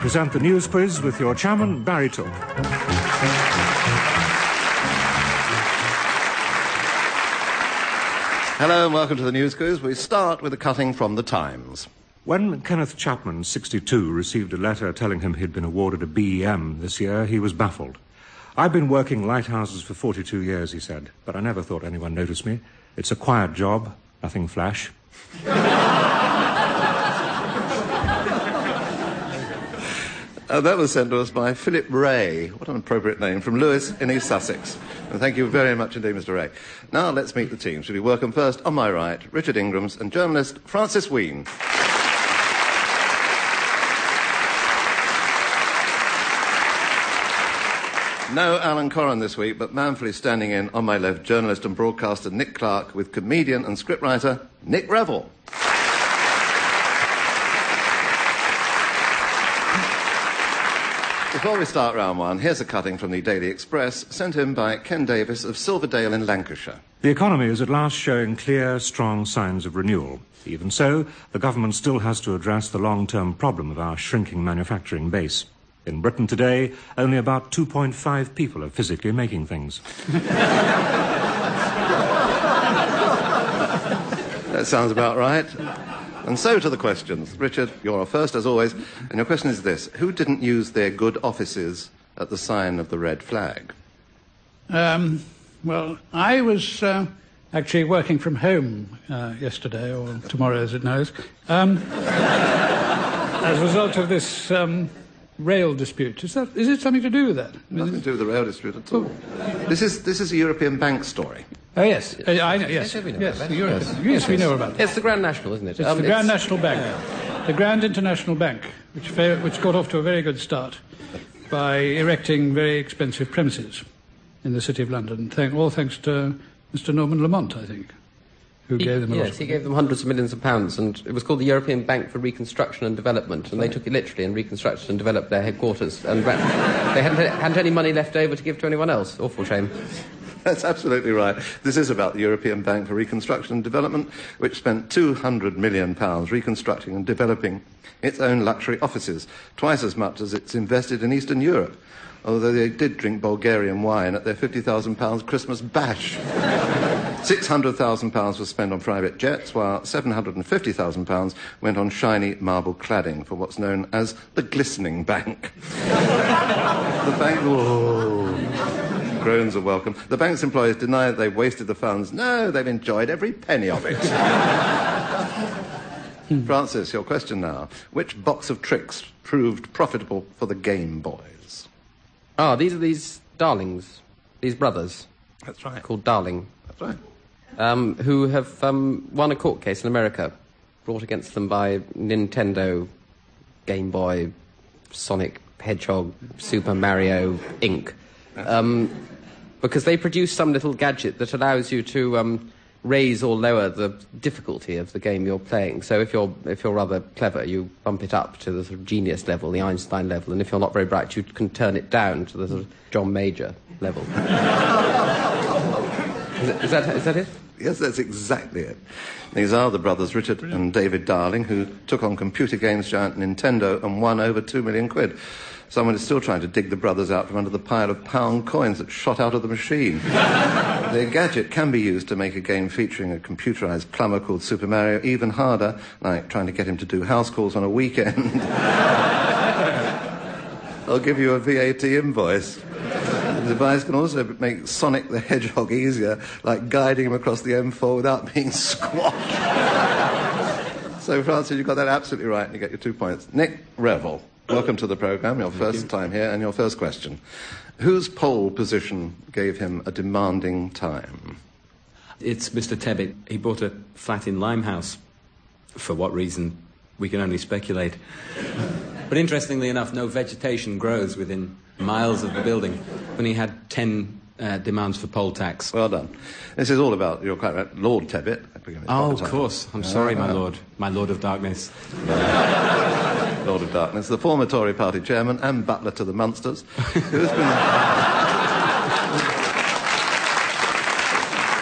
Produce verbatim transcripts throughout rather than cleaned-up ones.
present the news quiz with your chairman, Barry Took. Hello and welcome to the news quiz. We start with a cutting from the Times. When Kenneth Chapman, sixty-two, received a letter telling him he'd been awarded a B E M this year, he was baffled. I've been working lighthouses for forty-two years, he said, but I never thought anyone noticed me. It's a quiet job, nothing flash. Uh, that was sent to us by Philip Ray. What an appropriate name, from Lewes in East Sussex. And thank you very much indeed, Mister Ray. Now let's meet the team. Shall we welcome first, on my right, Richard Ingrams and journalist Francis Wheen. No Alan Corran this week, but manfully standing in, on my left, journalist and broadcaster Nick Clark with comedian and scriptwriter Nick Revell. Before we start round one, here's a cutting from the Daily Express, sent in by Ken Davis of Silverdale in Lancashire. The economy is at last showing clear, strong signs of renewal. Even so, the government still has to address the long-term problem of our shrinking manufacturing base. In Britain today, only about two point five people are physically making things. That sounds about right. And so to the questions. Richard, you're first, as always, and your question is this. Who didn't use their good offices at the sign of the red flag? Um, well, I was uh, actually working from home uh, yesterday, or tomorrow as it knows, um, as a result of this um, rail dispute. Is that, is it something to do with that? Nothing to do with the rail dispute at all. Oh. This is, this is a European bank story. Oh, yes. Uh, I know, yes. Yes, yes, the European. Yes, yes, we know about it. It's the Grand National, isn't it? It's um, the Grand it's... National Bank. Yeah. The Grand International Bank, which, fa- which got off to a very good start by erecting very expensive premises in the City of London, Thank, all thanks to Mister Norman Lamont, I think, who he, gave them a yes, lot. he gave them hundreds of millions of pounds, and it was called the European Bank for Reconstruction and Development, and they took it literally and reconstructed and developed their headquarters, and they hadn't, hadn't any money left over to give to anyone else. Awful shame. That's absolutely right. This is about the European Bank for Reconstruction and Development, which spent two hundred million pounds reconstructing and developing its own luxury offices, twice as much as it's invested in Eastern Europe, although they did drink Bulgarian wine at their fifty thousand pounds Christmas bash. six hundred thousand pounds was spent on private jets, while seven hundred fifty thousand pounds went on shiny marble cladding for what's known as the Glistening Bank. The bank... Whoa. Groans are welcome. The bank's employees deny that they've wasted the funds. No, they've enjoyed every penny of it. Francis, your question now. Which box of tricks proved profitable for the Game Boys? Ah, these are these darlings, these brothers. That's right. Called Darling. That's right. Um, who have um, won a court case in America, brought against them by Nintendo, Game Boy, Sonic Hedgehog, Super Mario, Incorporated. Um, because they produce some little gadget that allows you to um, raise or lower the difficulty of the game you're playing. So if you're if you're rather clever, you bump it up to the sort of genius level, the Einstein level, and if you're not very bright, you can turn it down to the sort of John Major level. is, it, is that is that it? Yes, that's exactly it. These are the brothers Richard Brilliant. and David Darling, who took on computer games giant Nintendo and won over two million quid. Someone is still trying to dig the brothers out from under the pile of pound coins that shot out of the machine. Their gadget can be used to make a game featuring a computerized plumber called Super Mario even harder, like trying to get him to do house calls on a weekend. I'll give you a V A T invoice. The device can also make Sonic the Hedgehog easier, like guiding him across the M four without being squashed. So, Francis, you got that absolutely right, and you get your two points. Nick Revell. Welcome to the programme, your first time here, and your first question. Whose pole position gave him a demanding time? It's Mister Tebbit. He bought a flat in Limehouse. For what reason, we can only speculate. But interestingly enough, no vegetation grows within miles of the building. When he had ten uh, demands for poll tax. Well done. This is all about, you're quite right, Lord Tebbit. Oh, of course. I'm sorry, my lord. My Lord of Darkness. Lord of Darkness, the former Tory party chairman and butler to the Munsters, who's been...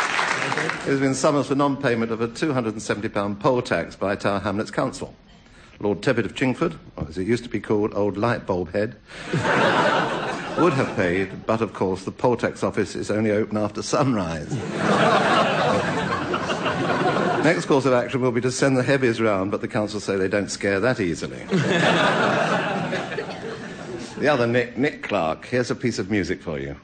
who's been summoned for non-payment of a two hundred seventy pounds poll tax by Tower Hamlets Council. Lord Tebbit of Chingford, or as it used to be called, Old Lightbulb Head, would have paid, but of course the poll tax office is only open after sunrise. Next course of action will be to send the heavies round, but the council say they don't scare that easily. The other Nick, Nick Clark, here's a piece of music for you.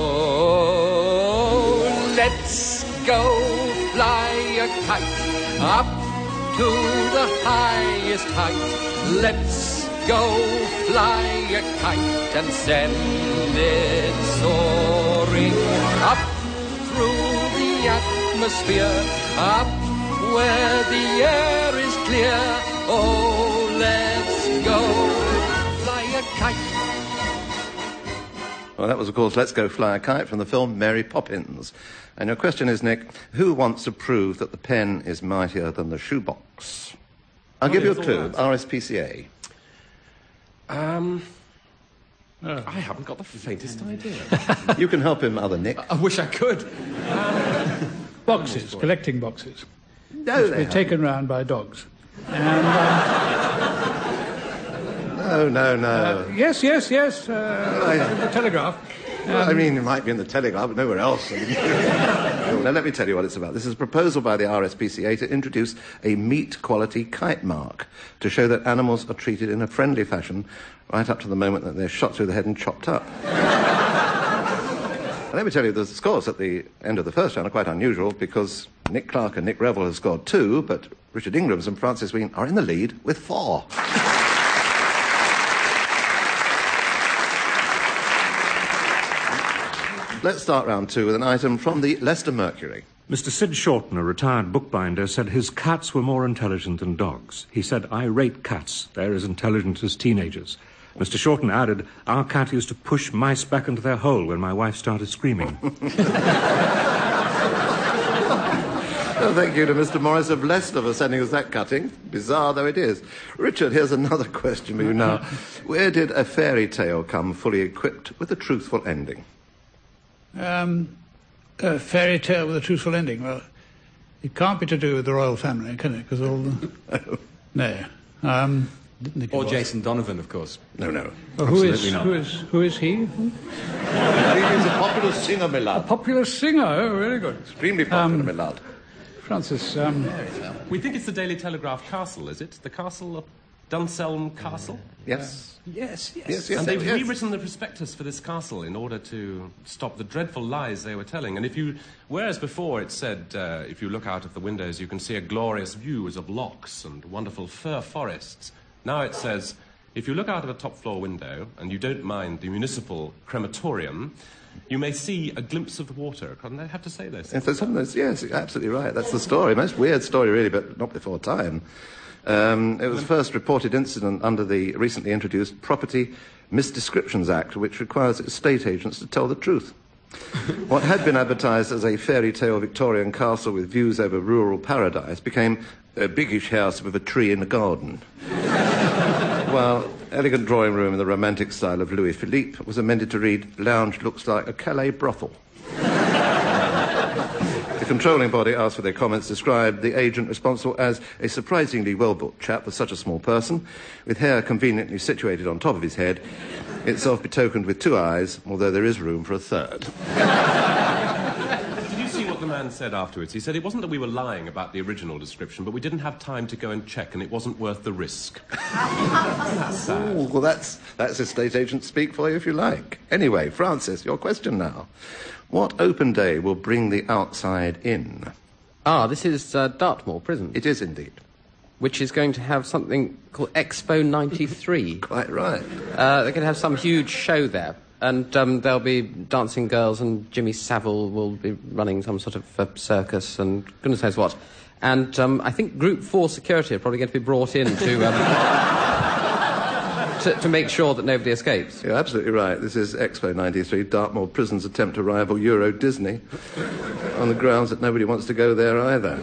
Oh, let's go fly a kite up to the highest height. Let's go fly a kite and send it soaring up through the atmosphere, up where the air is clear. Oh, let's go fly a kite. Well, that was, of course, Let's Go Fly a Kite from the film Mary Poppins. And your question is, Nick, who wants to prove that the pen is mightier than the shoebox? I'll Oh, give you a yes, clue. all right. R S P C A. Um, Oh. I haven't got the faintest idea. You can help him, other Nick. I wish I could. Boxes, collecting boxes. No, They're taken round by dogs. And, um, no, no, no. uh, yes, yes, yes, uh, in the Telegraph. Well, I mean, it might be in the Telegraph, but nowhere else. Now, let me tell you what it's about. This is a proposal by the R S P C A to introduce a meat-quality kite mark to show that animals are treated in a friendly fashion right up to the moment that they're shot through the head and chopped up. And let me tell you, the scores at the end of the first round are quite unusual because Nick Clark and Nick Revell have scored two, but Richard Ingrams and Francis Ween are in the lead with four. Let's start round two with an item from the Leicester Mercury. Mister Sid Shorten, a retired bookbinder, said his cats were more intelligent than dogs. He said, I rate cats. They're as intelligent as teenagers. Mister Shorten added, our cat used to push mice back into their hole when my wife started screaming. Well, thank you to Mister Morris of Leicester for sending us that cutting, bizarre though it is. Richard, here's another question for you now. Where did a fairy tale come fully equipped with a truthful ending? Um, a fairy tale with a truthful ending. Well, it can't be to do with the royal family, can it? Because all the... No. Um, didn't think it Or was. Jason Donovan, of course. No, no. Well, who is, Absolutely not. who is who is he? He's a popular singer, my lad. Popular singer. Oh, very good. Extremely popular, my lad. Francis, um, We think it's the Daily Telegraph Castle, is it? The castle of Dunselm Castle? Yes. yes, yes. Yes, yes, And they've yes. rewritten the prospectus for this castle in order to stop the dreadful lies they were telling. And if you, whereas before it said, uh, if you look out of the windows, you can see a glorious view of lochs and wonderful fir forests. Now it says, if you look out of a top floor window and you don't mind the municipal crematorium, you may see a glimpse of the water. Can't I have to say this? And for some of those, yes, you're absolutely right. That's the story. Most weird story, really, but not before time. Um, it was the first reported incident under the recently introduced Property Misdescriptions Act, which requires estate agents to tell the truth. What had been advertised as a fairy tale Victorian castle with views over rural paradise became a biggish house with a tree in the garden. While elegant drawing room in the romantic style of Louis Philippe was amended to read, lounge looks like a Calais brothel. The controlling body asked for their comments, described the agent responsible as a surprisingly well-built chap for such a small person, with hair conveniently situated on top of his head, itself betokened with two eyes, although there is room for a third. Did you see what the man said afterwards? He said it wasn't that we were lying about the original description, but we didn't have time to go and check, and it wasn't worth the risk. That's sad. Ooh, well, that's, that's estate agent speak for you if you like. Anyway, Francis, your question now. What open day will bring the outside in? Ah, this is uh, Dartmoor Prison, It is indeed. which is going to have something called Expo ninety-three. Quite right. Uh, they're going to have some huge show there, and um, there'll be dancing girls, and Jimmy Savile will be running some sort of uh, circus, and goodness knows what. And um, I think Group four security are probably going to be brought in to, um, to, to make sure that nobody escapes. You're absolutely right. This is Expo ninety-three, Dartmoor Prison's attempt to rival Euro Disney, on the grounds that nobody wants to go there either.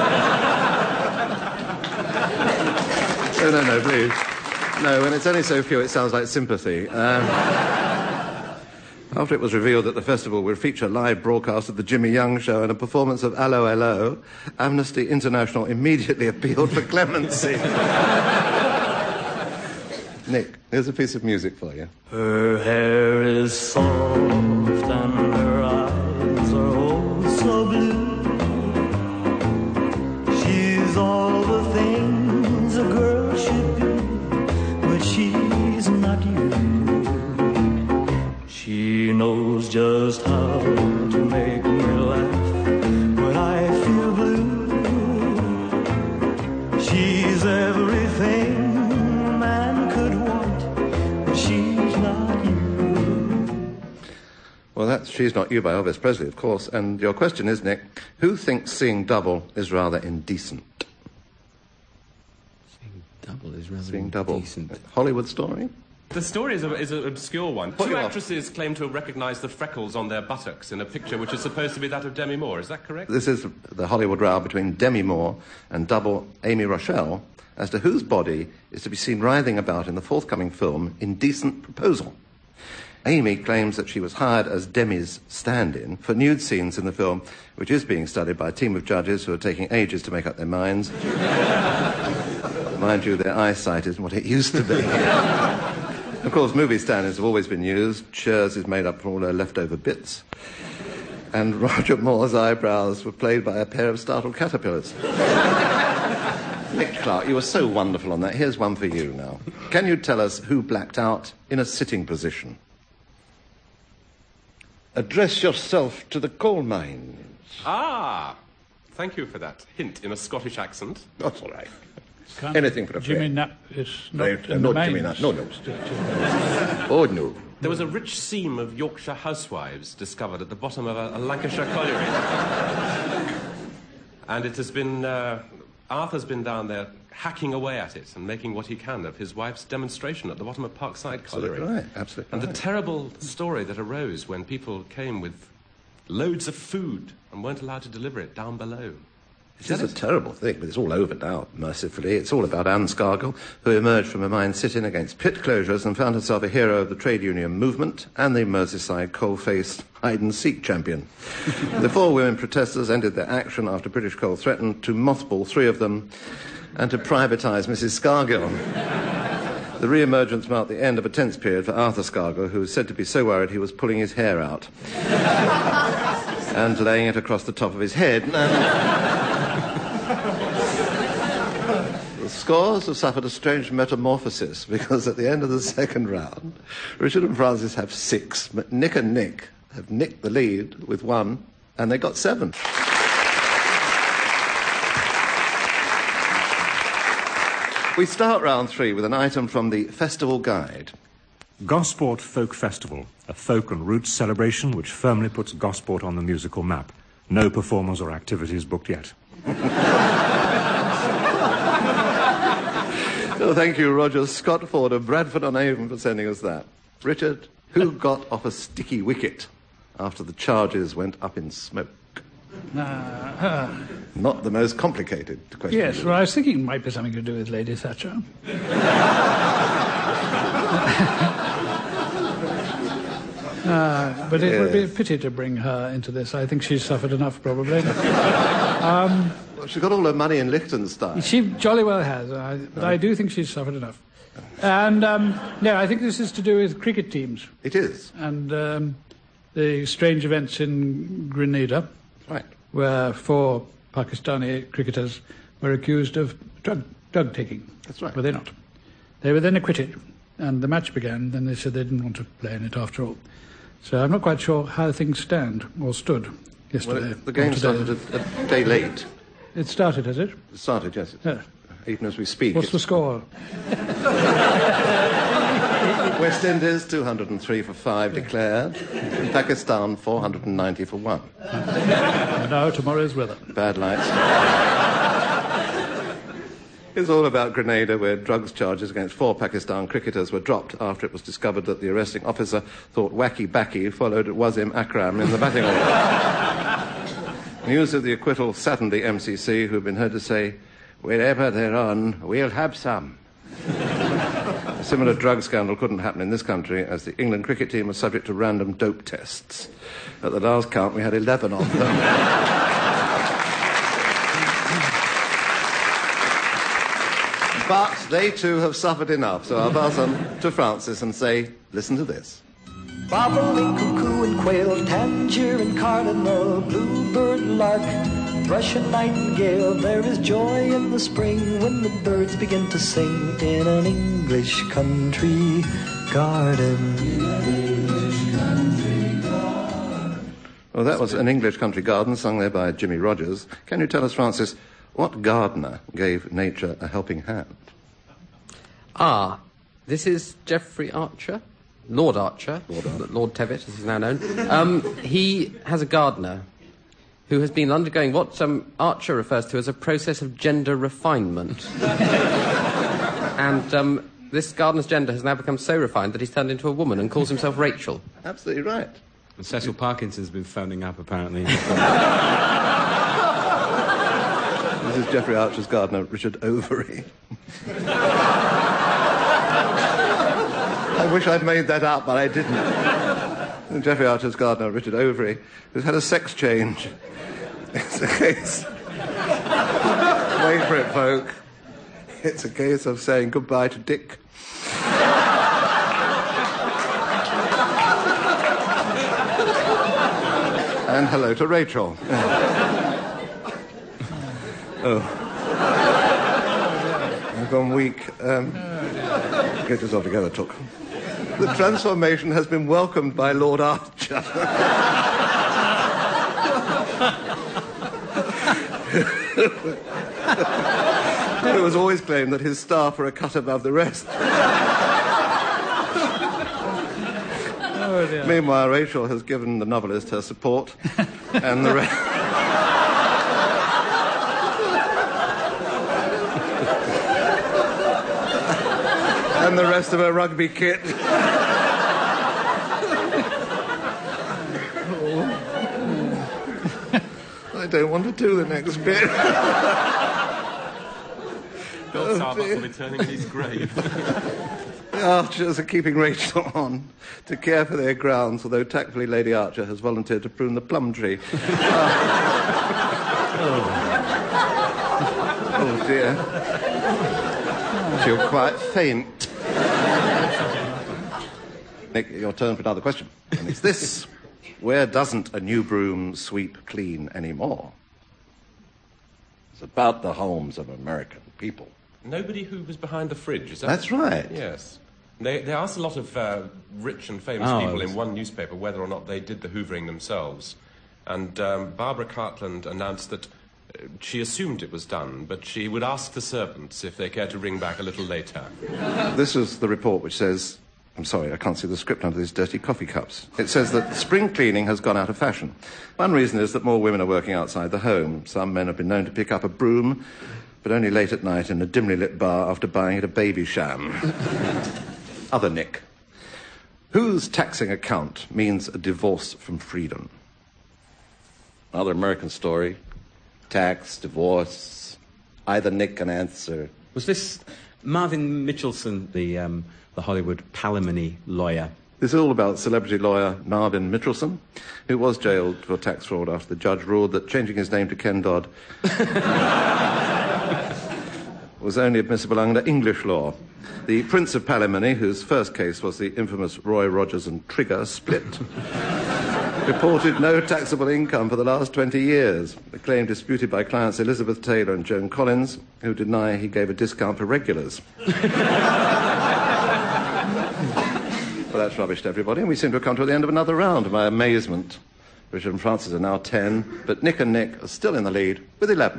No, no, no, please. No, when it's only so few, it sounds like sympathy. Um, after it was revealed that the festival would feature a live broadcast of the Jimmy Young Show and a performance of Allo Allo, Amnesty International immediately appealed for clemency. Nick, here's a piece of music for you. Her hair is soft and her eyes are oh so blue. She's all the things a girl should be, but she's not you. She knows just how to make me laugh when I feel blue. She's everything a man could want, but she's not you. Well, that's She's Not You by Elvis Presley, of course. And your question is, Nick, who thinks seeing double is rather indecent? Seeing double is rather Seeing double. indecent. Hollywood story? The story is, a, is an obscure one. What Two you are? actresses claim to have recognised the freckles on their buttocks in a picture which is supposed to be that of Demi Moore. Is that correct? This is the Hollywood row between Demi Moore and double Amy Rochelle as to whose body is to be seen writhing about in the forthcoming film Indecent Proposal. Amy claims that she was hired as Demi's stand-in for nude scenes in the film, which is being studied by a team of judges who are taking ages to make up their minds. Mind you, their eyesight isn't what it used to be. Of course, movie stand-ins have always been used. Cher's is made up from all her leftover bits. And Roger Moore's eyebrows were played by a pair of startled caterpillars. Nick Clark, you were so wonderful on that. Here's one for you now. Can you tell us who blacked out in a sitting position? Address yourself to the coal mines. Ah! Thank you for that hint in a Scottish accent. That's all right. Can't- Anything for a Jimmy friend. Knapp is not Right, in no, the Jimmy mains. Knapp. No, no. Oh, no. There was a rich seam of Yorkshire housewives discovered at the bottom of a, a Lancashire colliery. And it has been... Uh, Arthur's been down there hacking away at it and making what he can of his wife's demonstration at the bottom of Parkside Colliery. Absolutely right, absolutely And the right. terrible story that arose when people came with loads of food and weren't allowed to deliver it down below. It is a terrible thing, but it's all over now, mercifully. It's all about Anne Scargill, who emerged from a mine sit-in against pit closures and found herself a hero of the trade union movement and the Merseyside coal-faced hide-and-seek champion. The four women protesters ended their action after British Coal threatened to mothball three of them and to privatise Missus Scargill. The re-emergence marked the end of a tense period for Arthur Scargill, who was said to be so worried he was pulling his hair out and laying it across the top of his head. And the Scores have suffered a strange metamorphosis because at the end of the second round, Richard and Francis have six, but Nick and Nick have nicked the lead with one, and they got seven. We start round three with an item from the Festival Guide. Gosport Folk Festival, a folk and roots celebration which firmly puts Gosport on the musical map. No performers or activities booked yet. Oh, thank you, Roger Scott Ford of Bradford-on-Avon, for sending us that. Richard, who got off a sticky wicket after the charges went up in smoke? Uh, uh, Not the most complicated question. yes, well, I was thinking it might be something to do with Lady Thatcher. Uh, but it would be a pity to bring her into this. I think she's suffered enough, probably. um, Well, she got all her money in Liechtenstein. she jolly well has, I, but I do think she's suffered enough. And, um, no, I think this is to do with cricket teams It is. and um, the strange events in Grenada, Right. where four Pakistani cricketers were accused of drug, drug taking. That's right. Were they not? They were then acquitted, and the match began. Then they said they didn't want to play in it after all. So I'm not quite sure how things stand, or stood, Well, yesterday. it, the game or today. started a, a day late. It started, has it? It started, yes. Yeah. Even as we speak. What's the it's score? West Indies, two hundred and three for five declared. Pakistan, four hundred and ninety for one. And now tomorrow's weather. Bad lights. It's all about Grenada, where drugs charges against four Pakistan cricketers were dropped after it was discovered that the arresting officer thought Wacky Backy followed Wasim Akram in the batting order. News of the acquittal saddened the M C C, who've been heard to say, "Wherever they're on, we'll have some." A similar drug scandal couldn't happen in this country, as the England cricket team was subject to random dope tests. At the last count, we had eleven of them. But they too have suffered enough, so I'll pass on to Francis and say, listen to this. Bobolink, cuckoo and quail, tanager and cardinal, bluebird, lark, thrush and nightingale. There is joy in the spring when the birds begin to sing in an English country garden. Well, that was An English Country Garden, sung there by Jimmy Rogers. Can you tell us, Francis, what gardener gave nature a helping hand? Ah, this is Geoffrey Archer, Lord Archer, Lord, Archer. Lord Tevitt, as he's now known. Um, he has a gardener who has been undergoing what um, Archer refers to as a process of gender refinement. and um, this gardener's gender has now become so refined that he's turned into a woman and calls himself Rachel. Absolutely right. And Cecil Parkinson's been phoning up, apparently. This is Geoffrey Archer's gardener, Richard Overy. I wish I'd made that up, but I didn't. Geoffrey Archer's gardener, Richard Overy, who's had a sex change. It's a case... Wait for it, folk. It's a case of saying goodbye to Dick. And hello to Rachel. Oh. I've gone weak. Um, get yourself together, Took. The transformation has been welcomed by Lord Archer. It was always claimed that his staff were a cut above the rest. Oh, dear. Meanwhile, Rachel has given the novelist her support, and the rest... and the rest of her rugby kit. I don't want to do the next bit. Bill Starbuck will be turning in his grave. The Archers are keeping Rachel on to care for their grounds, although tactfully Lady Archer has volunteered to prune the plum tree. oh. oh dear. She'll quite faint. Nick, your turn for another question. And it's this. Where doesn't a new broom sweep clean anymore? It's about the homes of American people. Nobody hoovers behind the fridge, is that? That's right. Yes. They, they asked a lot of uh, rich and famous oh, people was... in one newspaper whether or not they did the hoovering themselves. And um, Barbara Cartland announced that uh, she assumed it was done, but she would ask the servants if they cared to ring back a little later. This is the report which says... I'm sorry, I can't see the script under these dirty coffee cups. It says that spring cleaning has gone out of fashion. One reason is that more women are working outside the home. Some men have been known to pick up a broom, but only late at night in a dimly lit bar after buying it a baby sham. Other Nick. Whose taxing account means a divorce from freedom? Another American story. Tax, divorce. Either Nick can answer. Was this Marvin Mitchelson, the... Um... the Hollywood palimony lawyer? This is all about celebrity lawyer Marvin Mitchelson, who was jailed for tax fraud after the judge ruled that changing his name to Ken Dodd was only admissible under English law. The Prince of Palimony, whose first case was the infamous Roy Rogers and Trigger split, reported no taxable income for the last twenty years, a claim disputed by clients Elizabeth Taylor and Joan Collins, who deny he gave a discount for regulars. Well, that's rubbish to everybody, and we seem to have come to the end of another round, to my amazement. Richard and Francis are now ten, but Nick and Nick are still in the lead with eleven.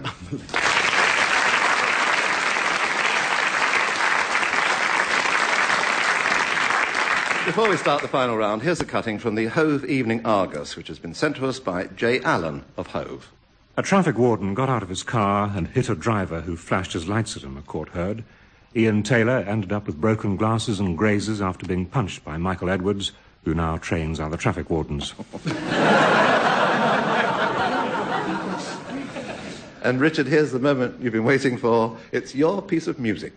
Before we start the final round, here's a cutting from the Hove Evening Argus, which has been sent to us by J. Allen of Hove. A traffic warden got out of his car and hit a driver who flashed his lights at him, a court heard. Ian Taylor ended up with broken glasses and grazes after being punched by Michael Edwards, who now trains other traffic wardens. And Richard, here's the moment you've been waiting for. It's your piece of music.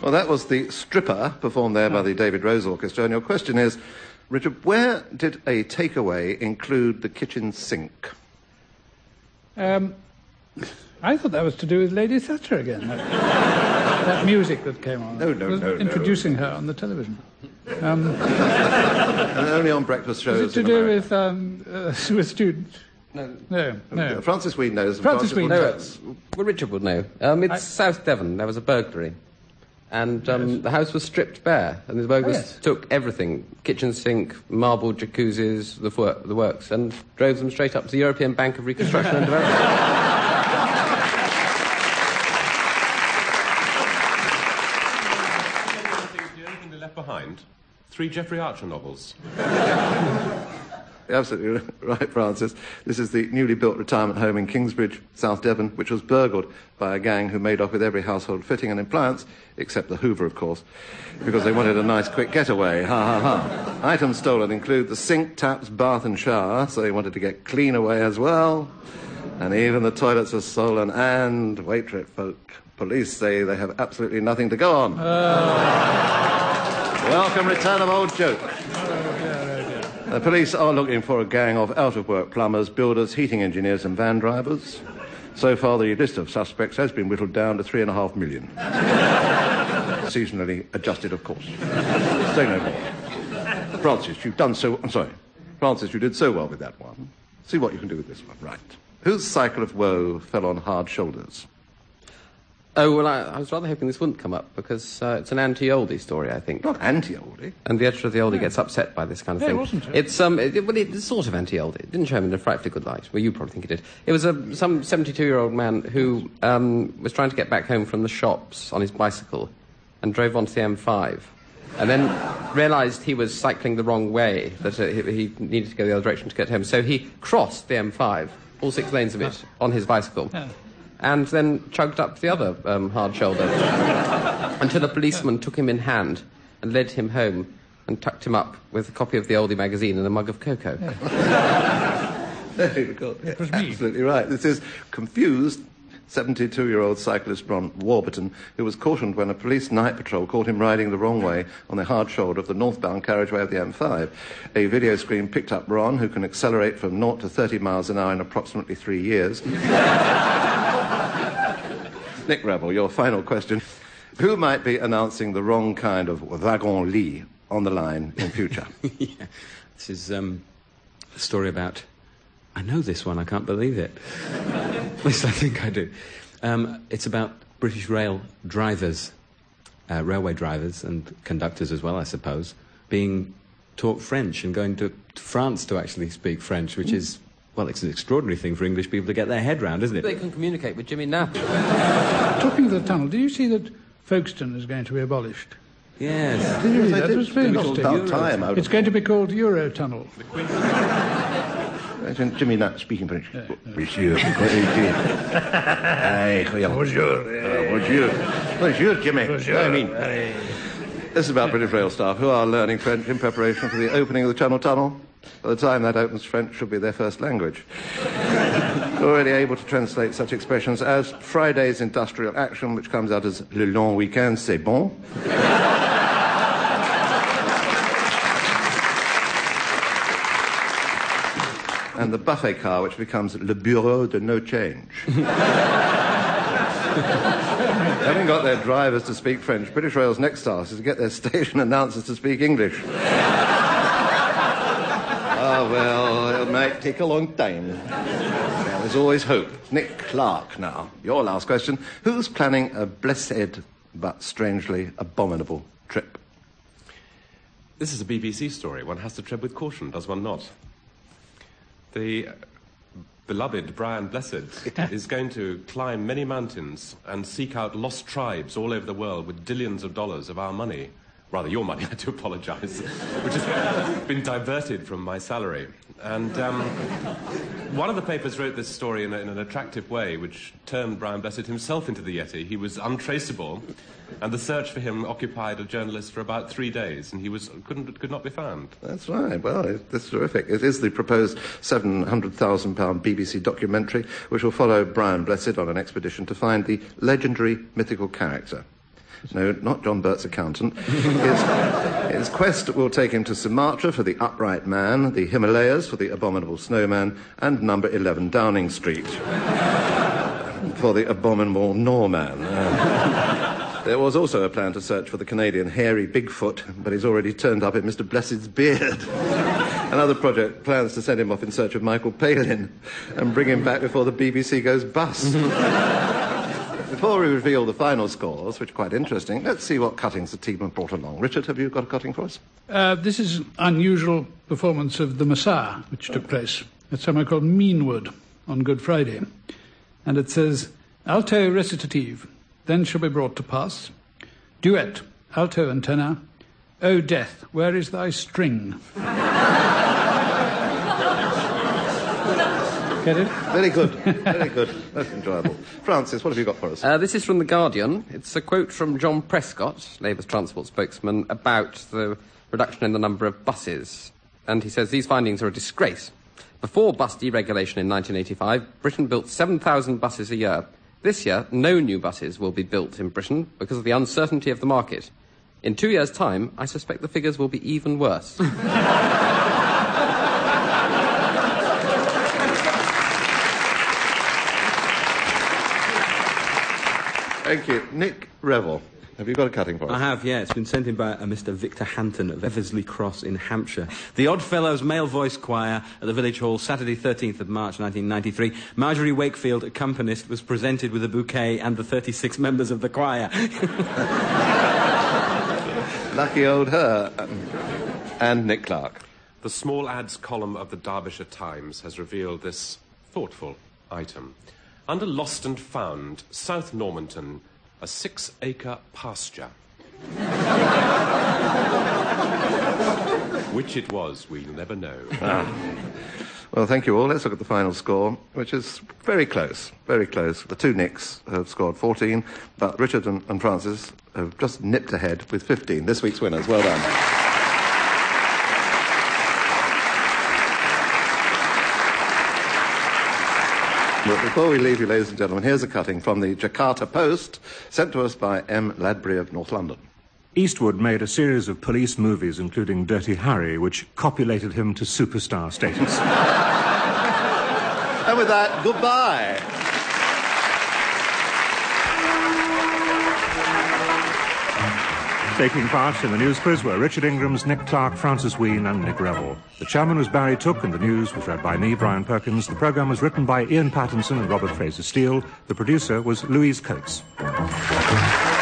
Well, that was the Stripper, performed there by the David Rose Orchestra. And your question is, Richard, where did a takeaway include the kitchen sink? Um, I thought that was to do with Lady Thatcher again. That, that music that came on. No, no, was no, Introducing no. her on the television. Um, and only on breakfast shows. Is it to in do America. with, um, uh, with students? No. No, no. Francis Weed knows. and Francis Weed No, knows. uh, well, Richard would know. Um, it's I- South Devon. There was a burglary. And um, Yes. the house was stripped bare, and the burglars Oh, yes. took everything, kitchen sink, marble jacuzzis, the, wor- the works, and drove them straight up to the European Bank of Reconstruction and Development. The only thing they left behind, three Jeffrey Archer novels. You're absolutely right, Francis. This is the newly built retirement home in Kingsbridge, South Devon, which was burgled by a gang who made off with every household fitting and appliance, except the Hoover, of course, because they wanted a nice quick getaway. Ha, ha, ha. Items stolen include the sink, taps, bath and shower, so they wanted to get clean away as well. And even the toilets are stolen, and, wait for it, folk, police say they have absolutely nothing to go on. Welcome, return of old joke. The police are looking for a gang of out-of-work plumbers, builders, heating engineers and van drivers. So far, the list of suspects has been whittled down to three and a half million. Seasonally adjusted, of course. Say no more. Francis, you've done so... I'm sorry. Francis, you did so well with that one. See what you can do with this one. Right. Whose cycle of woe fell on hard shoulders? Oh, well, I, I was rather hoping this wouldn't come up, because uh, it's an anti-oldie story, I think. Not anti-oldie. And the editor of the oldie gets upset by this kind of No, it thing. wasn't it? It's um, it, well, it's sort of anti-oldie. It didn't show him in a frightfully good light. Well, you probably think it did. It was a some seventy-two-year-old man who um, was trying to get back home from the shops on his bicycle, and drove onto the M five, and then realised he was cycling the wrong way. That uh, he, he needed to go the other direction to get home. So he crossed the M five, all six lanes of it, on his bicycle. Yeah. And then chugged up the other um, hard shoulder until a policeman took him in hand and led him home and tucked him up with a copy of the Oldie magazine and a mug of cocoa. Very good. It was me. Absolutely right. This is confused seventy-two-year-old cyclist Ron Warburton, who was cautioned when a police night patrol caught him riding the wrong way on the hard shoulder of the northbound carriageway of the M five. A video screen picked up Ron, who can accelerate from zero to thirty miles an hour in approximately three years. Nick Rebel, your final question. Who might be announcing the wrong kind of wagon-lit on the line in future? Yeah. This is um, a story about... I know this one, I can't believe it. At least I think I do. Um, it's about British rail drivers, uh, railway drivers and conductors as well, I suppose, being taught French and going to, to France to actually speak French, which is... Well, it's an extraordinary thing for English people to get their head round, isn't it? They can communicate with Jimmy Knapp. Talking of the tunnel, do you see that Folkestone is going to be abolished? Yes. Did you read I that? did. It was very It's interesting. about time, I would It's going to be called Eurotunnel. Imagine Jimmy Knapp speaking French. Monsieur. Hey, bonjour. Bonjour. Bonjour, Jimmy. Bonjour. I mean, this is about British rail staff who are learning French in preparation for the opening of the Channel Tunnel. By the time that opens, French should be their first language. Already able to translate such expressions as Friday's industrial action, which comes out as le long weekend, c'est bon. And the buffet car, which becomes le bureau de no change. Having got their drivers to speak French, British Rail's next task is to get their station announcers to speak English. Ah, well, it might take a long time. There is always hope. Nick Clark now. Your last question. Who's planning a blessed but strangely abominable trip? This is a B B C story. One has to tread with caution, does one not? The beloved Brian Blessed is going to climb many mountains and seek out lost tribes all over the world with dillions of dollars of our money. Rather, your money, I do apologise, which has been diverted from my salary. And um, one of the papers wrote this story in, a, in an attractive way, which turned Brian Blessed himself into the Yeti. He was untraceable, and the search for him occupied a journalist for about three days, and he was couldn't could not be found. That's right. Well, it, that's terrific. It is the proposed seven hundred thousand pound B B C documentary, which will follow Brian Blessed on an expedition to find the legendary mythical character. No, not John Burt's accountant. his, his quest will take him to Sumatra for the Upright Man, the Himalayas for the Abominable Snowman, and number eleven Downing Street for the Abominable Norman. Uh, there was also a plan to search for the Canadian hairy Bigfoot, but he's already turned up in Mister Blessed's beard. Another project plans to send him off in search of Michael Palin and bring him back before the B B C goes bust. Before we reveal the final scores, which are quite interesting, let's see what cuttings the team have brought along. Richard, have you got a cutting for us? Uh, this is an unusual performance of The Messiah, which took place at somewhere called Meanwood on Good Friday. And it says, alto recitative, then shall be brought to pass. Duet, alto and tenor. O death, where is thy string? Get it? Very good, very good. That's enjoyable. Francis, what have you got for us? Uh, this is from The Guardian. It's a quote from John Prescott, Labour's transport spokesman, about the reduction in the number of buses. And he says these findings are a disgrace. Before bus deregulation in nineteen eighty-five, Britain built seven thousand buses a year. This year, no new buses will be built in Britain because of the uncertainty of the market. In two years' time, I suspect the figures will be even worse. Thank you. Nick Revell, have you got a cutting for us? I have, yeah. It's been sent in by a Mister Victor Hanton of Eversley Cross in Hampshire. The Oddfellows Male Voice Choir at the Village Hall, Saturday, thirteenth of March, nineteen ninety-three. Marjorie Wakefield, accompanist, was presented with a bouquet and the thirty-six members of the choir. Lucky old her. And Nick Clark. The small ads column of the Derbyshire Times has revealed this thoughtful item. Under Lost and Found, South Normanton, a six-acre pasture. Which it was, we'll never know. Ah. Well, thank you all. Let's look at the final score, which is very close, very close. The two Nicks have scored fourteen, but Richard and, and Francis have just nipped ahead with fifteen. This week's winners. Well done. But before we leave you, ladies and gentlemen, here's a cutting from the Jakarta Post, sent to us by M. Ladbury of North London. Eastwood made a series of police movies, including Dirty Harry, which copulated him to superstar status. And with that, goodbye. Taking part in the news quiz were Richard Ingrams, Nick Clark, Francis Wheen and Nick Revell. The chairman was Barry Took and the news was read by me, Brian Perkins. The programme was written by Ian Pattinson and Robert Fraser-Steele. The producer was Louise Coates.